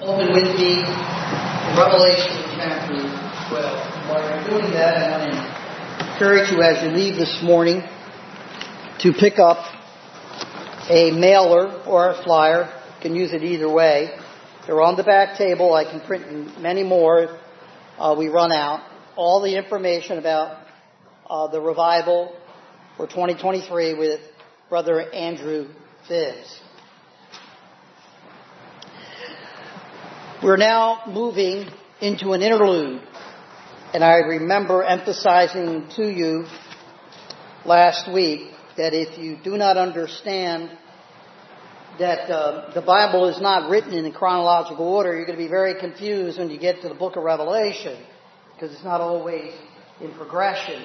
Open with me Revelation chapter 12. While you're doing that, I want to encourage you as you leave this morning to pick up a mailer or a flyer. You can use it either way. They're on the back table. I can print many more if we run out. All the information about the revival for 2023 with Brother Andrew Phibbs. We're now moving into an interlude, and I remember emphasizing to you last week that if you do not understand that the Bible is not written in a chronological order, you're going to be very confused when you get to the book of Revelation, because it's not always in progression.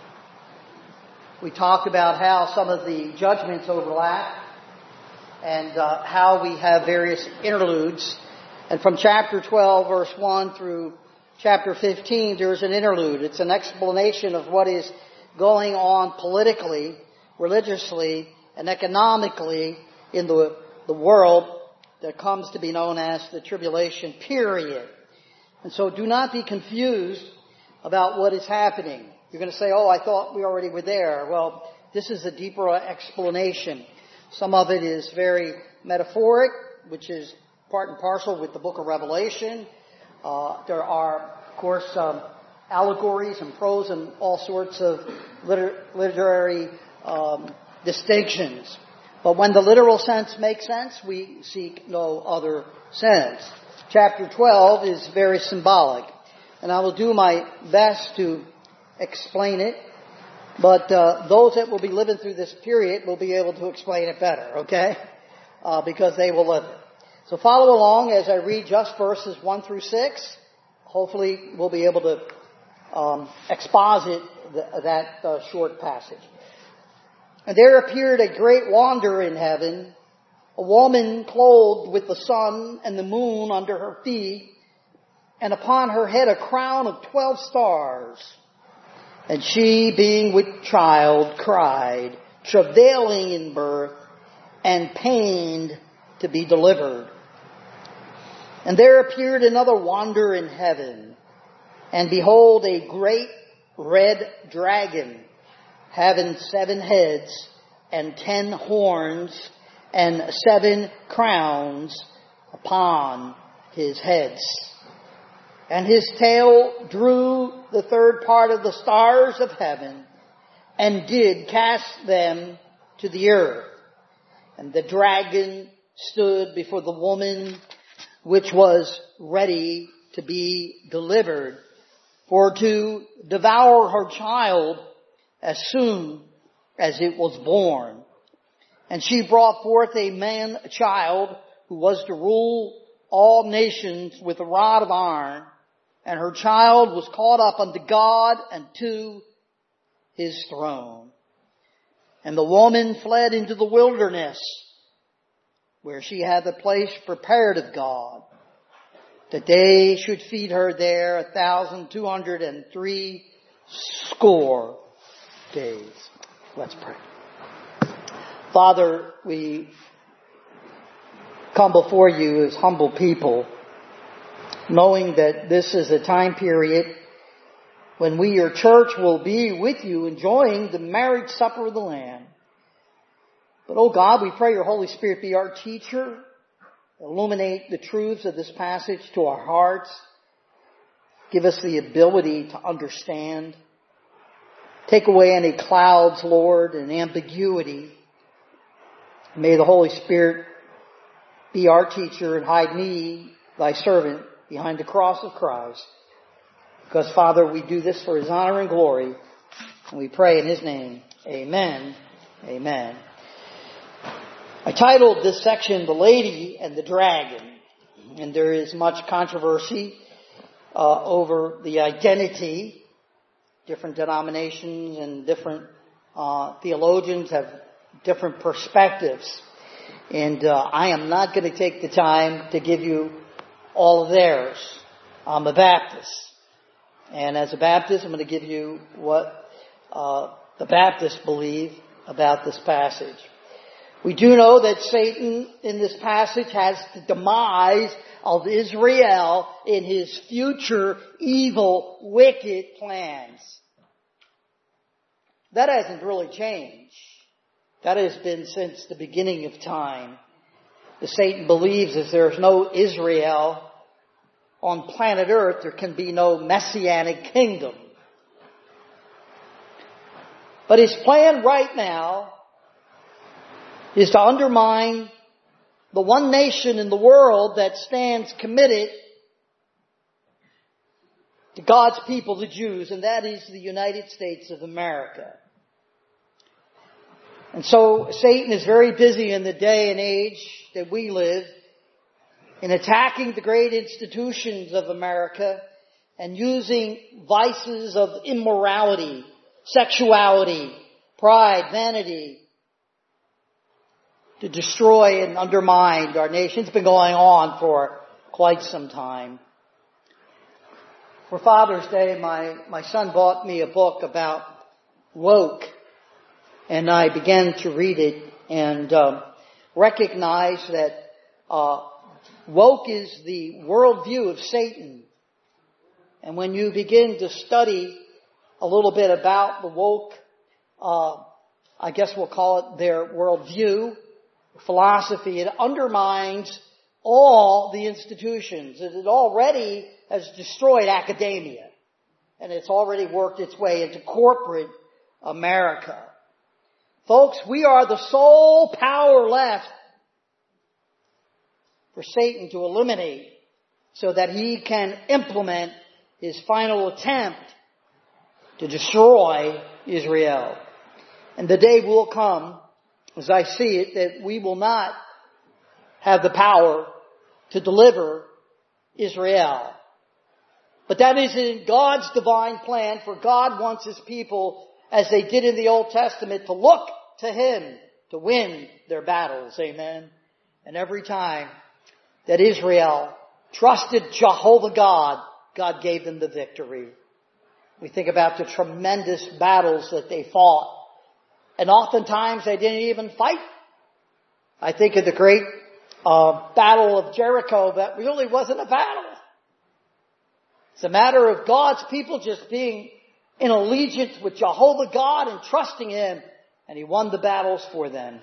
We talked about how some of the judgments overlap and how we have various interludes. And from chapter 12, verse 1 through chapter 15, there's an interlude. It's an explanation of what is going on politically, religiously, and economically in the world that comes to be known as the tribulation period. And so do not be confused about what is happening. You're going to say, oh, I thought we already were there. Well, this is a deeper explanation. Some of it is very metaphoric, which is part and parcel with the book of Revelation. There are, of course, allegories and prose and all sorts of literary distinctions. But when the literal sense makes sense, we seek no other sense. Chapter 12 is very symbolic, and I will do my best to explain it. But those that will be living through this period will be able to explain it better, okay? Because they will live it. So follow along as I read just verses 1 through 6. Hopefully we'll be able to exposit that short passage. And there appeared a great wonder in heaven, a woman clothed with the sun and the moon under her feet, and upon her head a crown of 12 stars. And she, being with child, cried, travailing in birth, and pained to be delivered. And there appeared another wonder in heaven, and behold, a great red dragon, having 7 heads and 10 horns and 7 crowns upon his heads. And his tail drew the third part of the stars of heaven and did cast them to the earth. And the dragon stood before the woman which was ready to be delivered, for to devour her child as soon as it was born. And she brought forth a man child who was to rule all nations with a rod of iron, and her child was caught up unto God and to his throne. And the woman fled into the wilderness, where she had the place prepared of God, that they should feed her there 1,203 days. Let's pray. Father, we come before you as humble people, knowing that this is a time period when we, your church, will be with you enjoying the marriage supper of the Lamb. But, oh God, we pray your Holy Spirit be our teacher, illuminate the truths of this passage to our hearts, give us the ability to understand, take away any clouds, Lord, and ambiguity. May the Holy Spirit be our teacher and hide me, thy servant, behind the cross of Christ. Because, Father, we do this for his honor and glory, and we pray in his name. Amen. Amen. I titled this section, The Lady and the Dragon, and there is much controversy over the identity. Different denominations and different theologians have different perspectives, and I am not going to take the time to give you all of theirs. I'm a Baptist, and as a Baptist, I'm going to give you what the Baptists believe about this passage. We do know that Satan in this passage has the demise of Israel in his future evil, wicked plans. That hasn't really changed. That has been since the beginning of time. The Satan believes if there's no Israel on planet Earth, there can be no messianic kingdom. But his plan right now is to undermine the one nation in the world that stands committed to God's people, the Jews, and that is the United States of America. And so Satan is very busy in the day and age that we live in attacking the great institutions of America and using vices of immorality, sexuality, pride, vanity, to destroy and undermine our nation. It's been going on for quite some time. For Father's Day, my son bought me a book about woke, and I began to read it and recognize that woke is the worldview of Satan. And when you begin to study a little bit about the woke, I guess we'll call it their worldview, philosophy, it undermines all the institutions. It already has destroyed academia. And it's already worked its way into corporate America. Folks, we are the sole power left for Satan to eliminate so that he can implement his final attempt to destroy Israel. And the day will come, as I see it, that we will not have the power to deliver Israel. But that is in God's divine plan, for God wants His people, as they did in the Old Testament, to look to Him to win their battles. Amen. And every time that Israel trusted Jehovah God, God gave them the victory. We think about the tremendous battles that they fought. And oftentimes they didn't even fight. I think of the great battle of Jericho that really wasn't a battle. It's a matter of God's people just being in allegiance with Jehovah God and trusting Him. And He won the battles for them.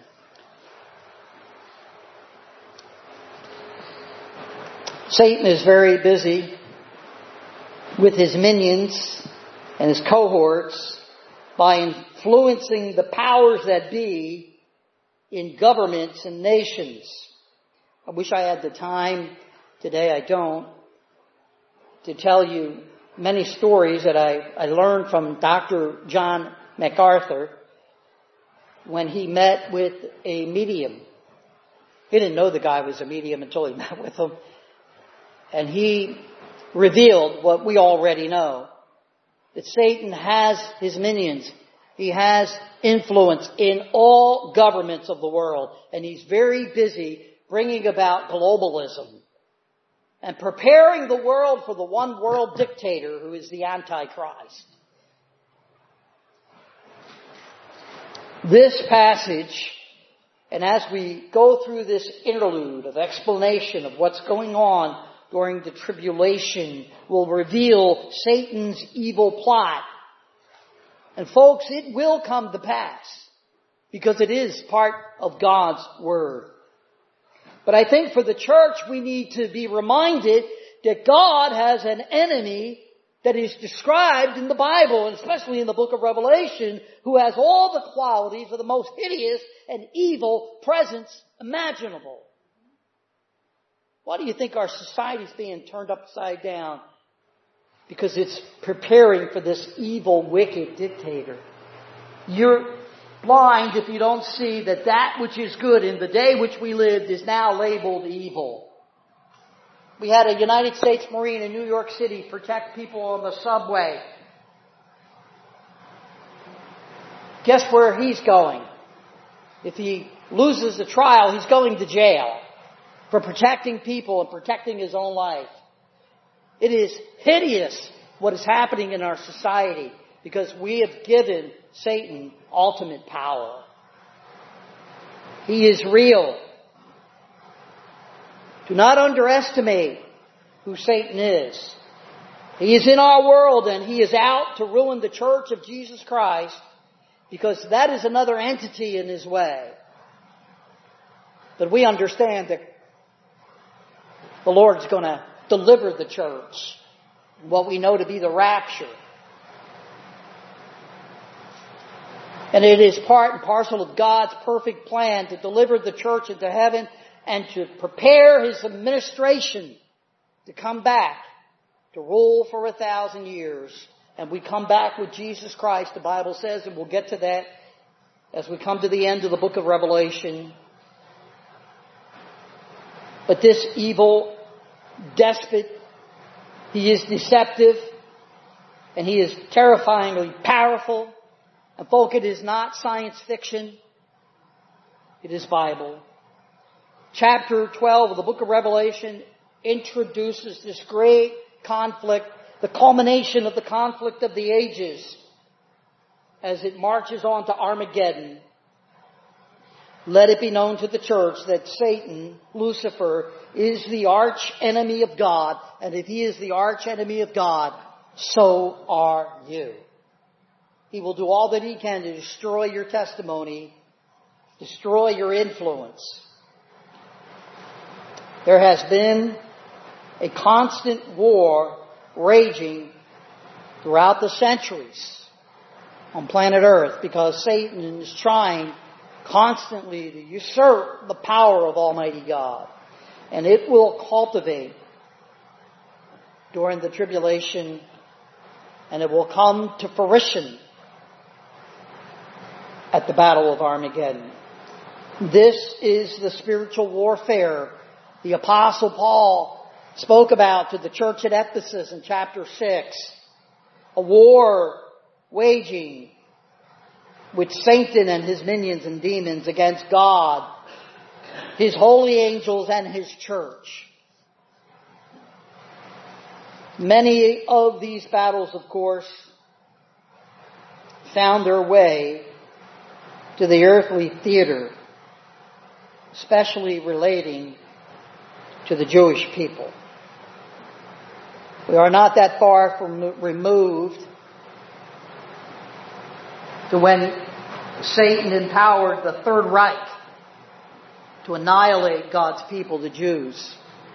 Satan is very busy with his minions and his cohorts by influencing the powers that be in governments and nations. I wish I had the time today, I don't, to tell you many stories that I learned from Dr. John MacArthur when he met with a medium. He didn't know the guy was a medium until he met with him. And he revealed what we already know, that Satan has his minions. He has influence in all governments of the world. And he's very busy bringing about globalism and preparing the world for the one world dictator who is the Antichrist. This passage, and as we go through this interlude of explanation of what's going on during the tribulation, will reveal Satan's evil plot. And folks, it will come to pass, because it is part of God's Word. But I think for the church, we need to be reminded that God has an enemy that is described in the Bible, and especially in the book of Revelation, who has all the qualities of the most hideous and evil presence imaginable. Why do you think our society is being turned upside down? Because it's preparing for this evil, wicked dictator. You're blind if you don't see that that which is good in the day which we lived is now labeled evil. We had a United States Marine in New York City protect people on the subway. Guess where he's going? If he loses the trial, he's going to jail for protecting people and protecting his own life. It is hideous what is happening in our society because we have given Satan ultimate power. He is real. Do not underestimate who Satan is. He is in our world and he is out to ruin the church of Jesus Christ because that is another entity in his way. But we understand that the Lord's going to deliver the church, what we know to be the rapture. And it is part and parcel of God's perfect plan to deliver the church into heaven and to prepare His administration to come back to rule for 1,000 years. And we come back with Jesus Christ, the Bible says, and we'll get to that as we come to the end of the book of Revelation. But this evil despot, he is deceptive and he is terrifyingly powerful. And folk, it is not science fiction. It is Bible. Chapter 12 of the book of Revelation introduces this great conflict, the culmination of the conflict of the ages as it marches on to Armageddon. Let it be known to the church that Satan, Lucifer, is the arch enemy of God. And if he is the arch enemy of God, so are you. He will do all that he can to destroy your testimony, destroy your influence. There has been a constant war raging throughout the centuries on planet Earth because Satan is trying constantly to usurp the power of Almighty God. And it will cultivate during the tribulation, and it will come to fruition at the Battle of Armageddon. This is the spiritual warfare the Apostle Paul spoke about to the church at Ephesus in chapter 6. A war waging with Satan and his minions and demons against God, His holy angels, and His church. Many of these battles, of course, found their way to the earthly theater, especially relating to the Jewish people. We are not that far from removed to when Satan empowered the Third Reich to annihilate God's people, the Jews.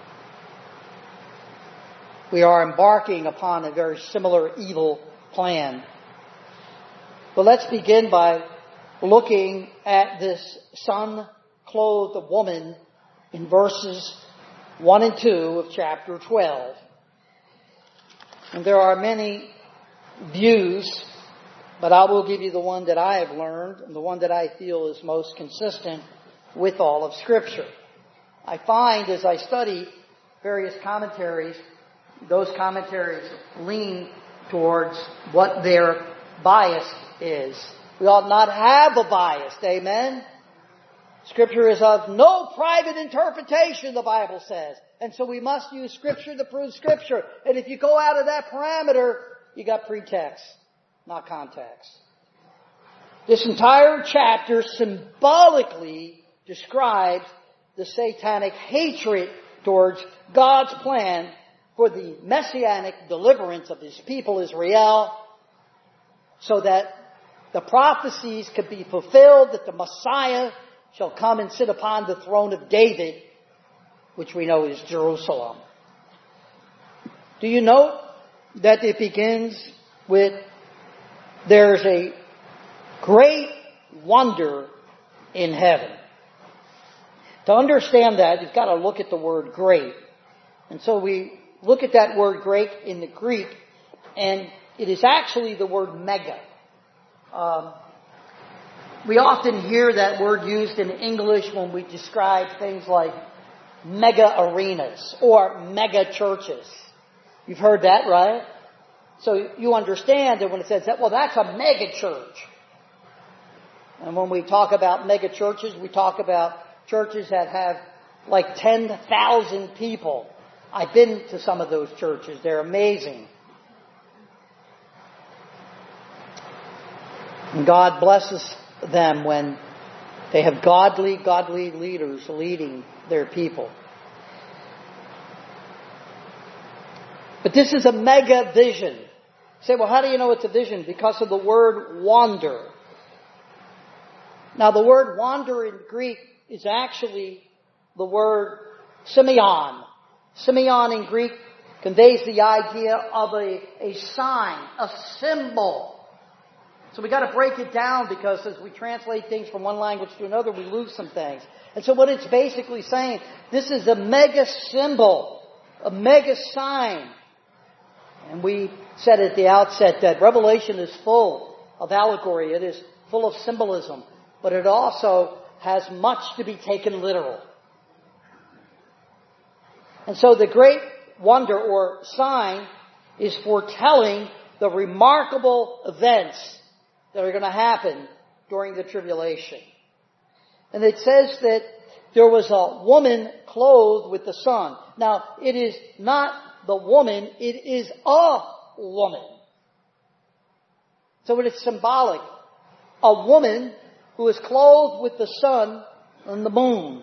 We are embarking upon a very similar evil plan. But let's begin by looking at this sun-clothed woman in verses 1 and 2 of chapter 12. And there are many views, but I will give you the one that I have learned and the one that I feel is most consistent with all of Scripture. I find as I study various commentaries, those commentaries lean towards what their bias is. We ought not have a bias, amen? Scripture is of no private interpretation, the Bible says. And so we must use Scripture to prove Scripture. And if you go out of that parameter, you got pretext, not context. This entire chapter symbolically describes the satanic hatred towards God's plan for the messianic deliverance of His people Israel, so that the prophecies could be fulfilled, that the Messiah shall come and sit upon the throne of David, which we know is Jerusalem. Do you note that it begins with, there's a great wonder in heaven? To understand that, you've got to look at the word great. And so we look at that word great in the Greek, and it is actually the word mega. We often hear that word used in English when we describe things like mega arenas or mega churches. You've heard that, right? So you understand that when it says that, well, that's a mega church. And when we talk about mega churches, we talk about churches that have like 10,000 people. I've been to some of those churches. They're amazing. And God blesses them when They have godly leaders leading their people. But this is a mega vision. You say, well, how do you know it's a vision? Because of the word wander. Now, the word wander in Greek is actually the word semeion. Semeion in Greek conveys the idea of a sign, a symbol. So we got to break it down because as we translate things from one language to another, we lose some things. And so what it's basically saying, this is a mega symbol, a mega sign. And we said at the outset that Revelation is full of allegory. It is full of symbolism. But it also has much to be taken literal. And so the great wonder or sign is foretelling the remarkable events that are going to happen during the tribulation. And it says that there was a woman clothed with the sun. Now, it is not the woman, it is a woman. So it is symbolic. A woman who is clothed with the sun and the moon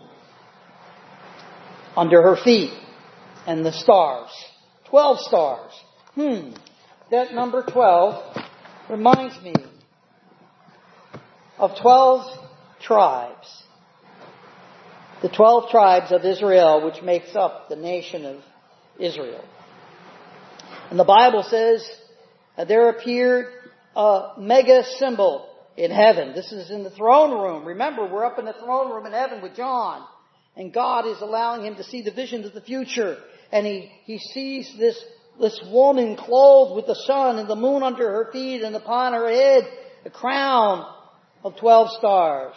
under her feet and the stars. 12 stars. That number 12 reminds me of 12 tribes. The 12 tribes of Israel, which makes up the nation of Israel. And the Bible says that there appeared a mega symbol in heaven. This is in the throne room. Remember, we're up in the throne room in heaven with John. And God is allowing him to see the visions of the future. And he sees this woman clothed with the sun and the moon under her feet, and upon her head a crown of 12 stars.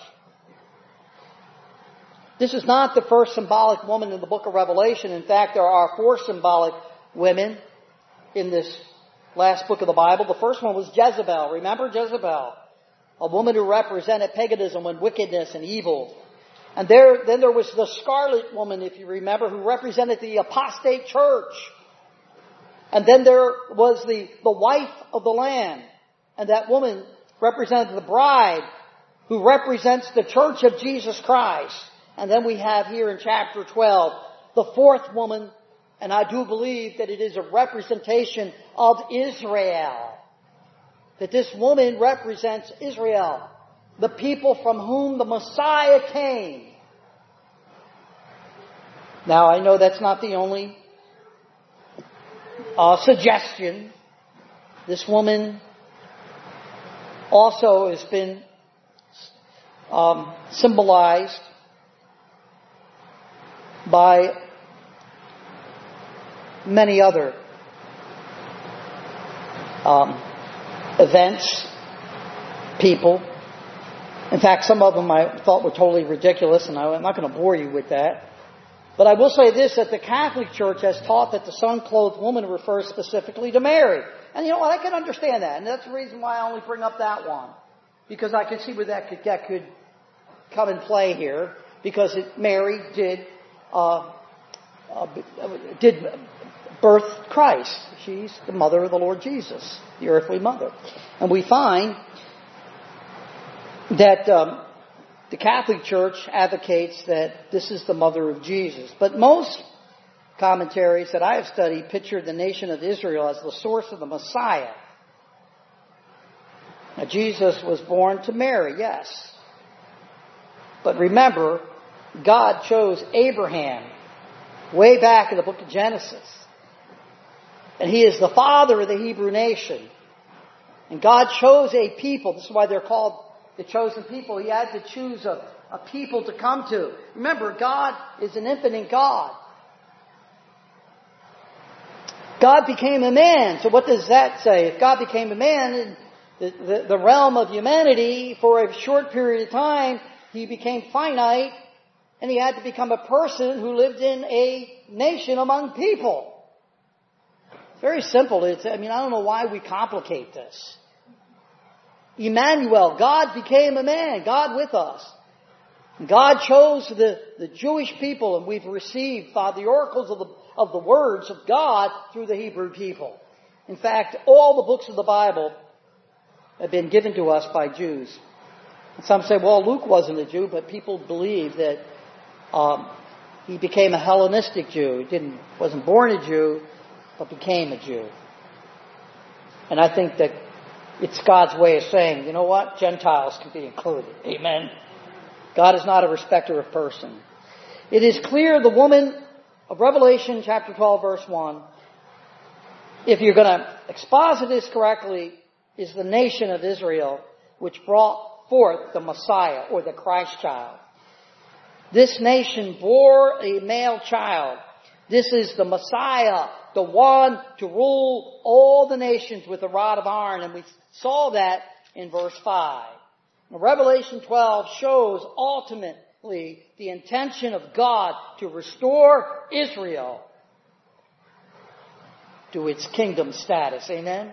This is not the first symbolic woman in the book of Revelation. In fact, there are 4 symbolic women in this last book of the Bible. The first one was Jezebel. Remember Jezebel? A woman who represented paganism and wickedness and evil. And then there was the scarlet woman, if you remember, who represented the apostate church. And then there was the wife of the Lamb. And that woman represented the bride, who represents the church of Jesus Christ. And then we have here in chapter 12, the 4th woman, and I do believe that it is a representation of Israel. That this woman represents Israel, the people from whom the Messiah came. Now, I know that's not the only suggestion. This woman also has been symbolized by many other events, people. In fact, some of them I thought were totally ridiculous, and I'm not going to bore you with that. But I will say this, that the Catholic Church has taught that the sun-clothed woman refers specifically to Mary. And you know what, I can understand that. And that's the reason why I only bring up that one. Because I can see where that could come and play here. Because Mary did birth Christ. She's the mother of the Lord Jesus, the earthly mother. And we find that the Catholic Church advocates that this is the mother of Jesus. But most commentaries that I have studied picture the nation of Israel as the source of the Messiah. Now, Jesus was born to Mary, yes. But remember, God chose Abraham way back in the book of Genesis. And he is the father of the Hebrew nation. And God chose a people. This is why they're called the chosen people. He had to choose a people to come to. Remember, God is an infinite God. God became a man. So what does that say? If God became a man in the realm of humanity, for a short period of time, he became finite, and he had to become a person who lived in a nation among people. It's very simple. I don't know why we complicate this. Emmanuel, God became a man, God with us. God chose the Jewish people, and we've received the oracles of the words of God through the Hebrew people. In fact, all the books of the Bible have been given to us by Jews. Some say, well, Luke wasn't a Jew, but people believe that he became a Hellenistic Jew. He wasn't born a Jew, but became a Jew. And I think that it's God's way of saying, you know what? Gentiles can be included. Amen. God is not a respecter of person. It is clear the woman of Revelation chapter 12 verse 1, if you're going to exposit this correctly, is the nation of Israel which brought forth the Messiah or the Christ child. This nation bore a male child. This is the Messiah, the one to rule all the nations with a rod of iron. And we saw that in verse 5. Now, Revelation 12 shows ultimately the intention of God to restore Israel to its kingdom status. Amen?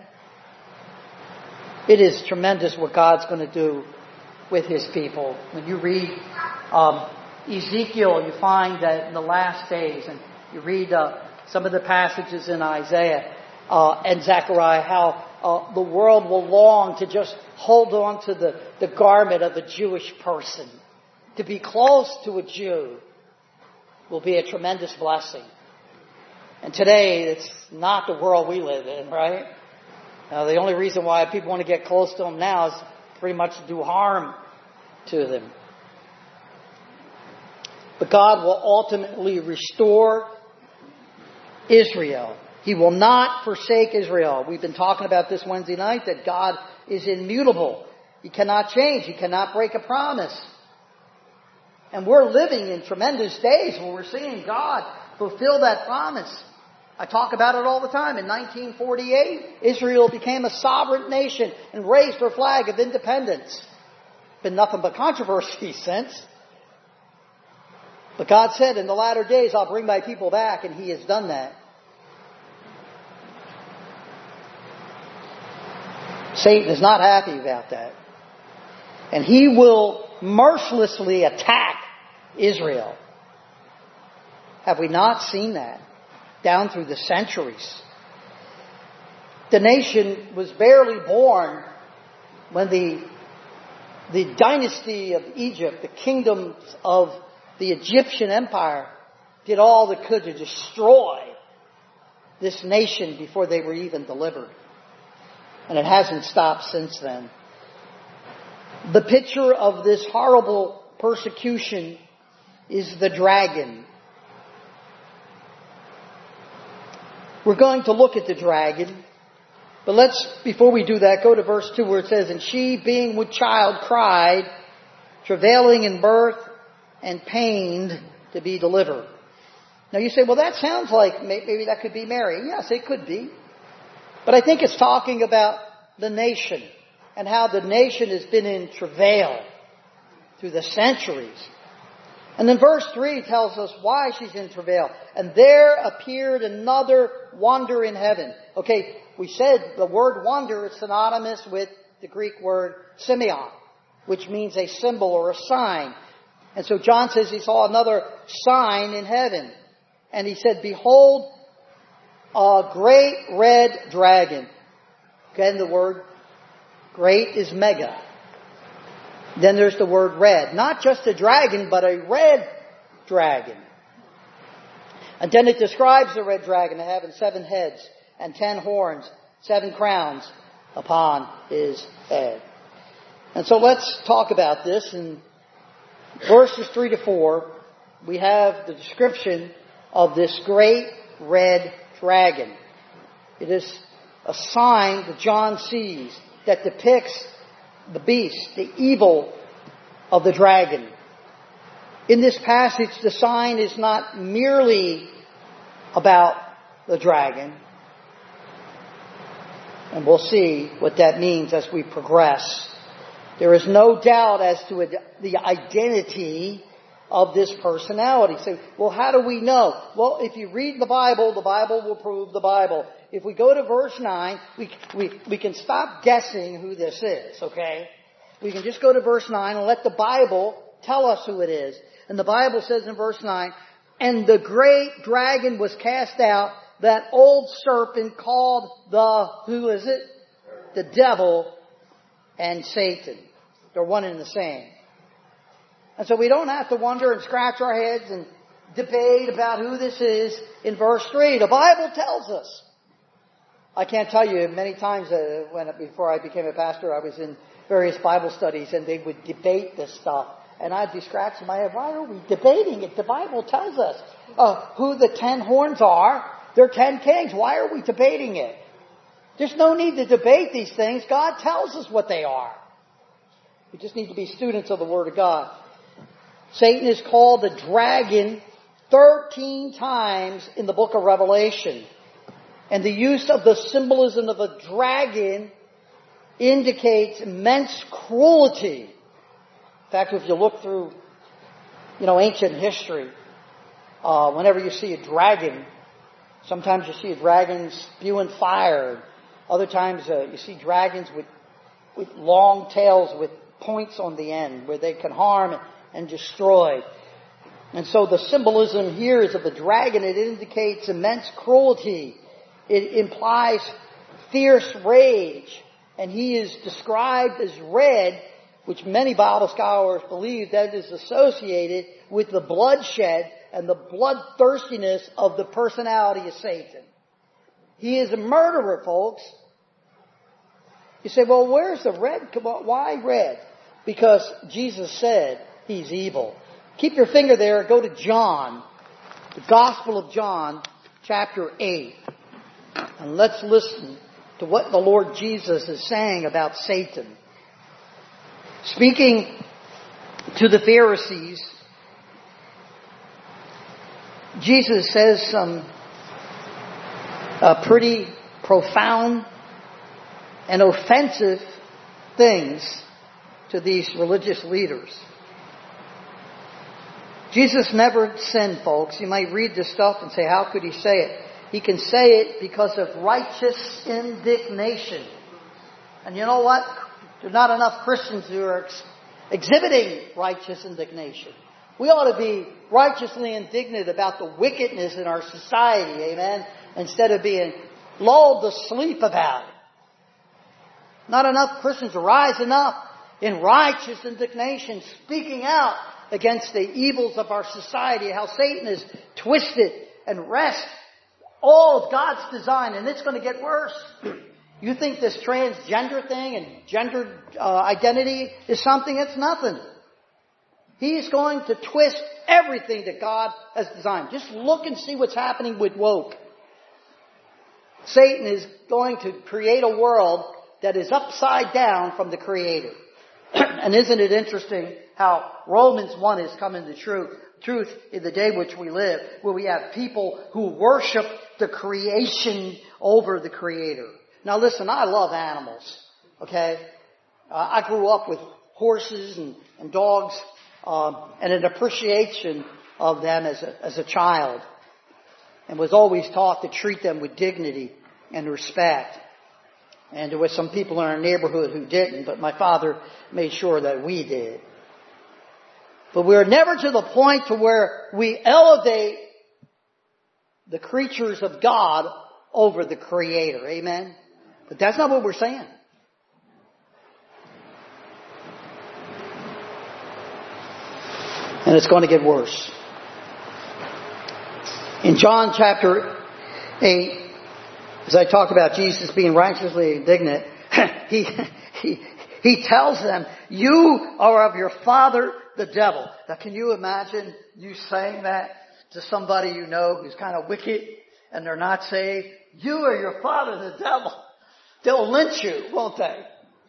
It is tremendous what God's going to do with His people. When you read Ezekiel, you find that in the last days, and you read some of the passages in Isaiah and Zechariah, how the world will long to just hold on to the garment of a Jewish person. To be close to a Jew will be a tremendous blessing. And today, it's not the world we live in, right? The only reason why people want to get close to them now is pretty much to do harm to them. But God will ultimately restore Israel. He will not forsake Israel. We've been talking about this Wednesday night, that God is immutable. He cannot change. He cannot break a promise. And we're living in tremendous days where we're seeing God fulfill that promise. I talk about it all the time. In 1948, Israel became a sovereign nation and raised her flag of independence. Been nothing but controversy since. But God said, in the latter days, I'll bring my people back, and He has done that. Satan is not happy about that. And he will mercilessly attack Israel. Have we not seen that down through the centuries? The nation was barely born when the dynasty of Egypt, the kingdoms of the Egyptian Empire, did all they could to destroy this nation before they were even delivered. And it hasn't stopped since then. The picture of this horrible persecution is the dragon. We're going to look at the dragon. But let's, before we do that, go to verse 2 where it says, and she, being with child, cried, travailing in birth and pained to be delivered. Now you say, well, that sounds like maybe that could be Mary. Yes, it could be. But I think it's talking about the nation and how the nation has been in travail through the centuries. And then verse 3 tells us why she's in travail. And there appeared another wonder in heaven. Okay, we said the word wonder is synonymous with the Greek word semeion, which means a symbol or a sign. And so John says he saw another sign in heaven. And he said, behold, a great red dragon. Again, the word great is mega. Then there's the word red. Not just a dragon, but a red dragon. And then it describes the red dragon as having 7 heads and 10 horns, 7 crowns upon his head. And so let's talk about this. In verses 3 to 4, we have the description of this great red dragon. It is a sign that John sees that depicts the beast, the evil of the dragon. In this passage, the sign is not merely about the dragon. And we'll see what that means as we progress. There is no doubt as to the identity of this personality. So, well, how do we know? Well, if you read the Bible will prove the Bible. If we go to verse 9, we can stop guessing who this is, okay? We can just go to verse 9 and let the Bible tell us who it is. And the Bible says in verse 9, and the great dragon was cast out, that old serpent called who is it? The devil and Satan. They're one and the same. And so we don't have to wonder and scratch our heads and debate about who this is in verse 3. The Bible tells us. I can't tell you many times before I became a pastor, I was in various Bible studies and they would debate this stuff. And I'd be scratching my head, why are we debating it? The Bible tells us who the 10 horns are. They're 10 kings. Why are we debating it? There's no need to debate these things. God tells us what they are. We just need to be students of the Word of God. Satan is called the dragon 13 times in the book of Revelation. And the use of the symbolism of a dragon indicates immense cruelty. In fact, if you look through, ancient history, whenever you see a dragon, sometimes you see a dragon spewing fire. Other times you see dragons with long tails with points on the end where they can harm and destroy. And so the symbolism here is of a dragon. It indicates immense cruelty. It implies fierce rage. And he is described as red, which many Bible scholars believe that is associated with the bloodshed and the bloodthirstiness of the personality of Satan. He is a murderer, folks. You say, well, where's the red? Why red? Because Jesus said he's evil. Keep your finger there. Go to John, the Gospel of John, chapter 8. And let's listen to what the Lord Jesus is saying about Satan. Speaking to the Pharisees, Jesus says some pretty profound and offensive things to these religious leaders. Jesus never sinned, folks. You might read this stuff and say, how could he say it? He can say it because of righteous indignation. And you know what? There's not enough Christians who are exhibiting righteous indignation. We ought to be righteously indignant about the wickedness in our society, amen, instead of being lulled to sleep about it. Not enough Christians are rising up in righteous indignation, speaking out against the evils of our society, how Satan has twisted and wrested all of God's design, and it's going to get worse. You think this transgender thing and gender identity is something? It's nothing. He's going to twist everything that God has designed. Just look and see what's happening with woke. Satan is going to create a world that is upside down from the Creator. And isn't it interesting how Romans 1 is coming to truth in the day which we live, where we have people who worship the creation over the Creator. Now listen, I love animals, okay? I grew up with horses and dogs, and an appreciation of them as a child, and was always taught to treat them with dignity and respect. And there were some people in our neighborhood who didn't, but my father made sure that we did. But we're never to the point to where we elevate the creatures of God over the Creator. Amen? But that's not what we're saying. And it's going to get worse. In John chapter 8, as I talk about Jesus being righteously indignant, he tells them, you are of your father, the devil. Now can you imagine you saying that to somebody you know who's kind of wicked and they're not saved? You are your father, the devil. They'll lynch you, won't they?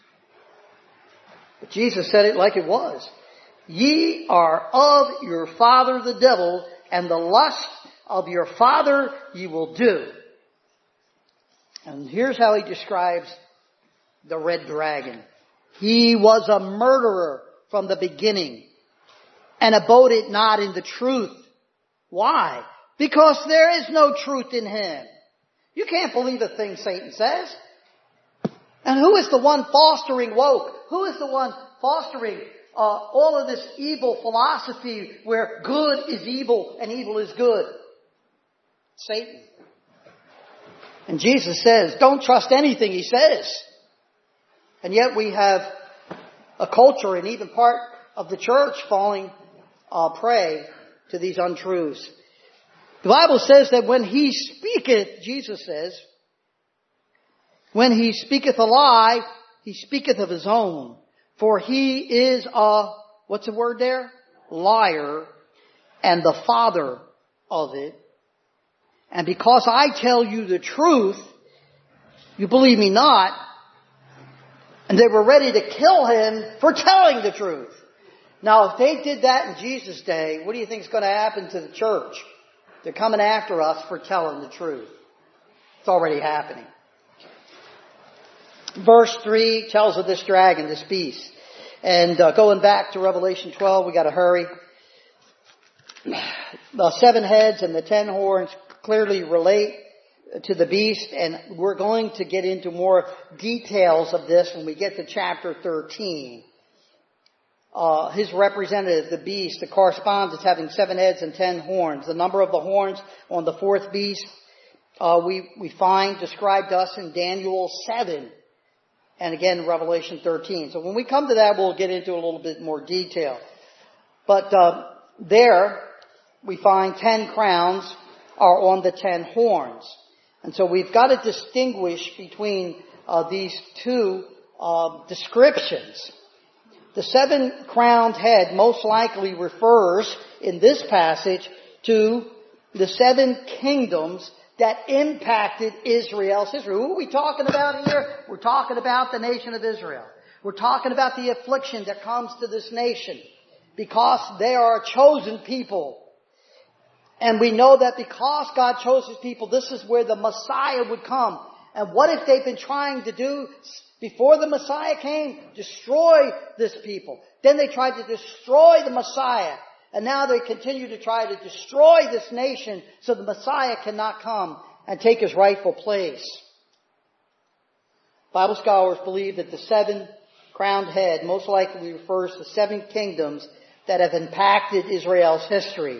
But Jesus said it like it was. Ye are of your father, the devil, and the lust of your father ye will do. And here's how he describes the red dragon. He was a murderer from the beginning and abode not in the truth. Why? Because there is no truth in him. You can't believe a thing Satan says. And who is the one fostering woke? Who is the one fostering all of this evil philosophy where good is evil and evil is good? Satan. And Jesus says, don't trust anything he says. And yet we have a culture and even part of the church falling prey to these untruths. The Bible says that when he speaketh, Jesus says, when he speaketh a lie, he speaketh of his own. For he is what's the word there? Liar, and the father of it. And because I tell you the truth, you believe me not. And they were ready to kill him for telling the truth. Now, if they did that in Jesus' day, what do you think is going to happen to the church? They're coming after us for telling the truth. It's already happening. Verse 3 tells of this dragon, this beast. And going back to Revelation 12, we got to hurry. The 7 heads and the 10 horns clearly relate to the beast, and we're going to get into more details of this when we get to chapter 13. His representative, the beast, that corresponds as having 7 heads and 10 horns. The number of the horns on the 4th beast we find described to us in Daniel 7. And again, Revelation 13. So when we come to that, we'll get into a little bit more detail. But there we find 10 crowns are on the 10 horns. And so we've got to distinguish between these two descriptions. The 7-crowned head most likely refers in this passage to the 7 kingdoms that impacted Israel's history. Who are we talking about here? We're talking about the nation of Israel. We're talking about the affliction that comes to this nation because they are a chosen people. And we know that because God chose His people, this is where the Messiah would come. And what if they've been trying to do before the Messiah came? Destroy this people. Then they tried to destroy the Messiah. And now they continue to try to destroy this nation so the Messiah cannot come and take His rightful place. Bible scholars believe that the 7-crowned head most likely refers to 7 kingdoms that have impacted Israel's history.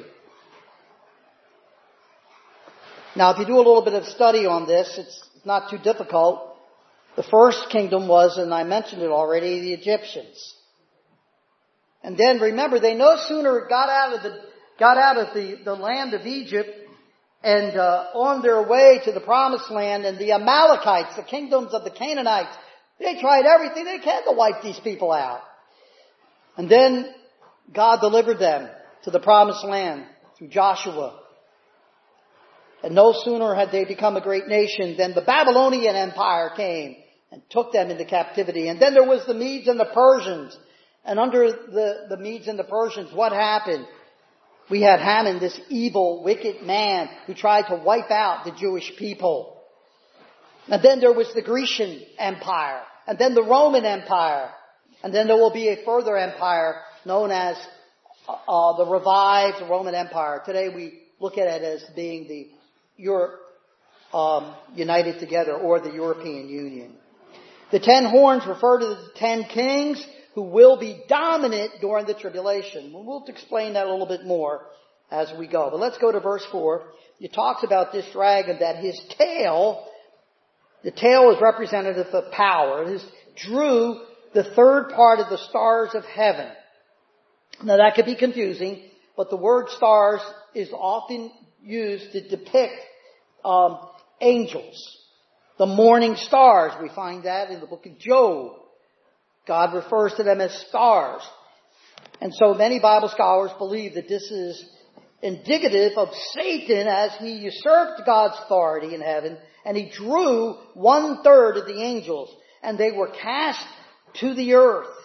Now, if you do a little bit of study on this, it's not too difficult. The first kingdom was, and I mentioned it already, the Egyptians. And then remember, they no sooner got out of the land of Egypt and on their way to the promised land, and the Amalekites, the kingdoms of the Canaanites, they tried everything they can to wipe these people out. And then God delivered them to the promised land through Joshua. And no sooner had they become a great nation than the Babylonian Empire came and took them into captivity. And then there was the Medes and the Persians. And under the Medes and the Persians, what happened? We had Haman, this evil, wicked man who tried to wipe out the Jewish people. And then there was the Grecian Empire. And then the Roman Empire. And then there will be a further empire known as the revived Roman Empire. Today we look at it as being the Europe united together, or the European Union. The 10 horns refer to the 10 kings who will be dominant during the tribulation. We'll explain that a little bit more as we go. But let's go to verse 4. It talks about this dragon, that his tail, the tail is representative of power. It drew the third part of the stars of heaven. Now that could be confusing, but the word stars is often used to depict angels. The morning stars, we find that in the book of Job. God refers to them as stars. And so many Bible scholars believe that this is indicative of Satan as he usurped God's authority in heaven, and he drew 1/3 of the angels, and they were cast to the earth.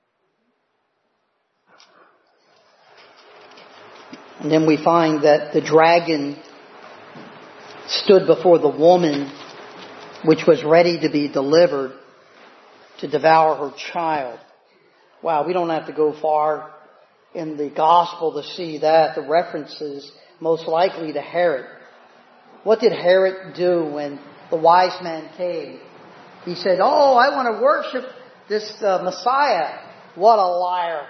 And then we find that the dragon stood before the woman, which was ready to be delivered to devour her child. Wow, we don't have to go far in the gospel to see that. The references most likely to Herod. What did Herod do when the wise men came? He said, "Oh, I want to worship this Messiah." What a liar.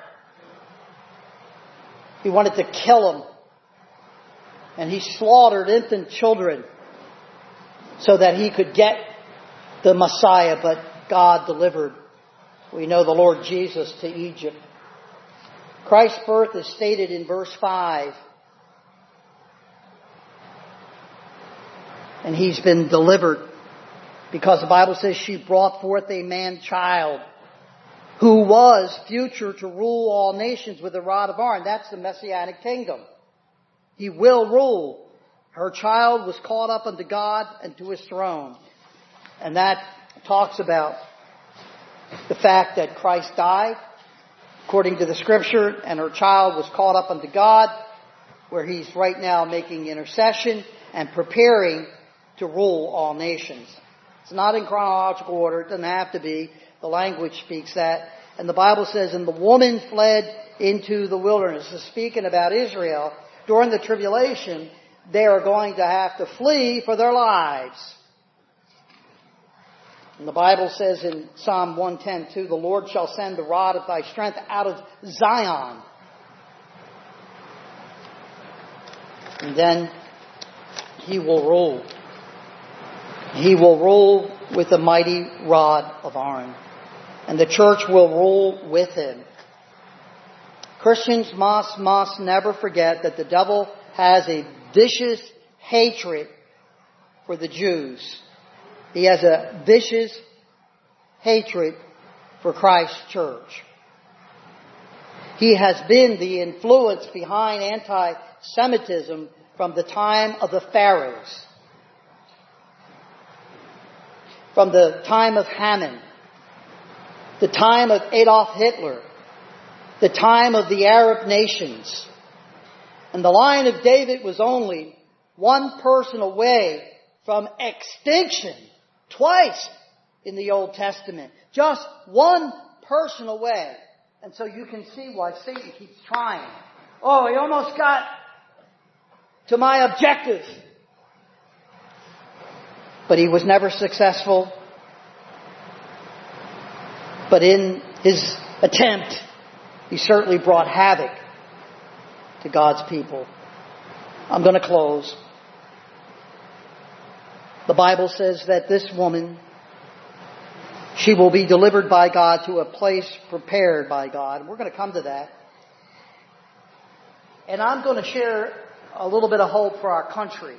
He wanted to kill him. And he slaughtered infant children so that he could get the Messiah, but God delivered We know the Lord Jesus to Egypt. Christ's birth is stated in verse 5. And He's been delivered because the Bible says she brought forth a man-child who was future to rule all nations with a rod of iron. That's the Messianic kingdom. He will rule. Her child was caught up unto God and to His throne. And that talks about the fact that Christ died, according to the Scripture, and her child was caught up unto God, where He's right now making intercession and preparing to rule all nations. It's not in chronological order. It doesn't have to be. The language speaks that. And the Bible says, and the woman fled into the wilderness. It's speaking about Israel. During the tribulation, they are going to have to flee for their lives. And the Bible says in Psalm 110:2, the Lord shall send the rod of thy strength out of Zion. And then He will rule. He will rule with a mighty rod of iron. And the church will rule with Him. Christians must never forget that the devil has a vicious hatred for the Jews. He has a vicious hatred for Christ's church. He has been the influence behind anti-Semitism from the time of the Pharaohs, from the time of Haman, the time of Adolf Hitler, the time of the Arab nations. And the line of David was only one person away from extinction. Twice in the Old Testament. Just one person away. And so you can see why Satan keeps trying. Oh, he almost got to my objective. But he was never successful. But in his attempt, he certainly brought havoc to God's people. I'm going to close. The Bible says that this woman, she will be delivered by God to a place prepared by God. We're going to come to that. And I'm going to share a little bit of hope for our country.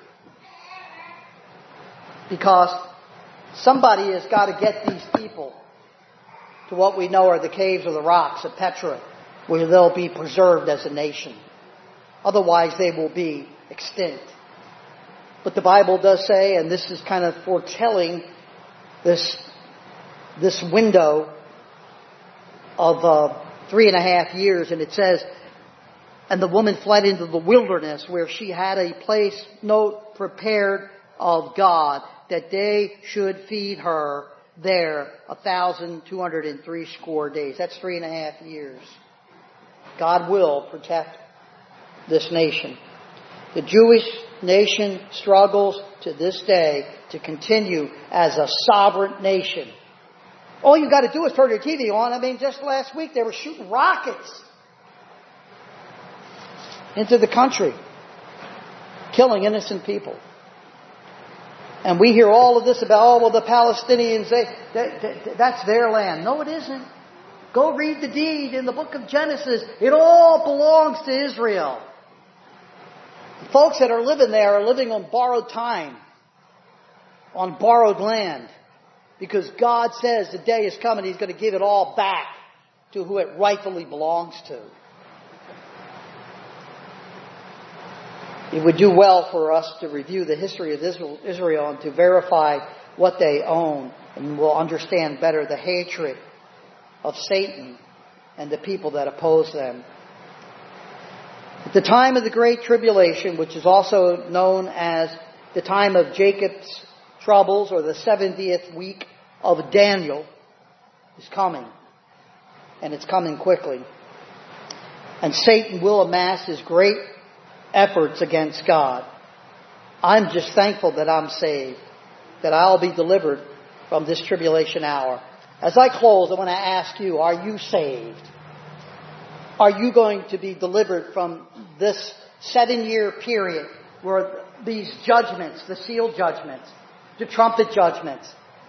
Because somebody has got to get these people to what we know are the caves of the rocks of Petra, where they'll be preserved as a nation. Otherwise, they will be extinct. But the Bible does say, and this is kind of foretelling this window of 3.5 years, and it says, and the woman fled into the wilderness where she had a place, note, prepared of God, that they should feed her there 1,260 days. That's 3.5 years. God will protect this nation. The Jewish nation struggles to this day to continue as a sovereign nation. All you got to do is turn your TV on. I mean, just last week they were shooting rockets into the country, killing innocent people. And we hear all of this about, the Palestinians, that's their land. No, it isn't. Go read the deed in the book of Genesis. It all belongs to Israel. The folks that are living there are living on borrowed time, on borrowed land, because God says the day is coming, He's going to give it all back to who it rightfully belongs to. It would do well for us to review the history of Israel and to verify what they own, and we'll understand better the hatred of Satan and the people that oppose them. At the time of the Great Tribulation, which is also known as the time of Jacob's troubles, or the 70th week of Daniel, is coming. And it's coming quickly. And Satan will amass his great efforts against God. I'm just thankful that I'm saved, that I'll be delivered from this tribulation hour. As I close, I want to ask you, are you saved? Are you going to be delivered from this 7-year period where these judgments, the seal judgments, the trumpet judgments,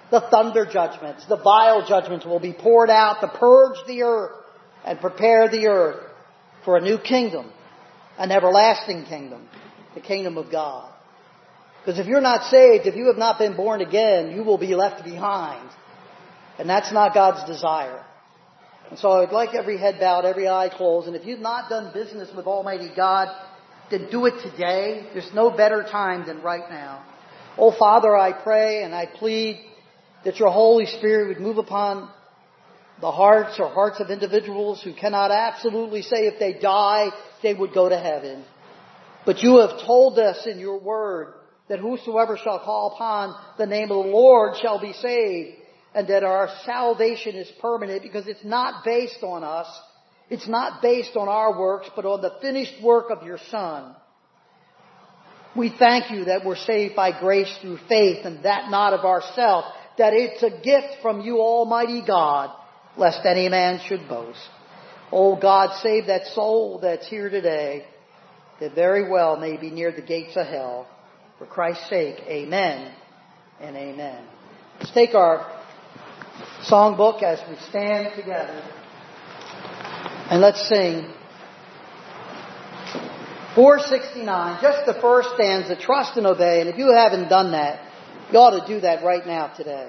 The thunder judgments, the vial judgments will be poured out to purge the earth and prepare the earth for a new kingdom, an everlasting kingdom, the kingdom of God. Because if you're not saved, if you have not been born again, you will be left behind. And that's not God's desire. And so I'd like every head bowed, every eye closed. And if you've not done business with Almighty God, then do it today. There's no better time than right now. Oh, Father, I pray and I plead that your Holy Spirit would move upon the hearts of individuals who cannot absolutely say if they die, they would go to heaven. But you have told us in your word that whosoever shall call upon the name of the Lord shall be saved, and that our salvation is permanent because it's not based on us. It's not based on our works, but on the finished work of your Son. We thank you that we're saved by grace through faith, and that not of ourselves, that it's a gift from you, Almighty God, lest any man should boast. Oh God, save that soul that's here today, that very well may be near the gates of hell. For Christ's sake, amen and amen. Let's take our songbook as we stand together, and let's sing 469, just the first stanza, trust and obey. And if you haven't done that, you ought to do that right now today.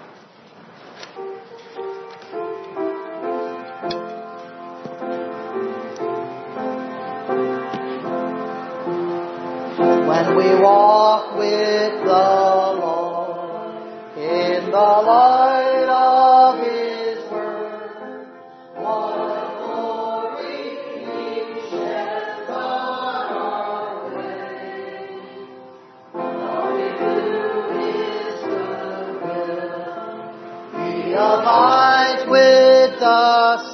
When we walk with the Lord in the light of His word, what glory He sheds on our way. All we do is good will. He abides with us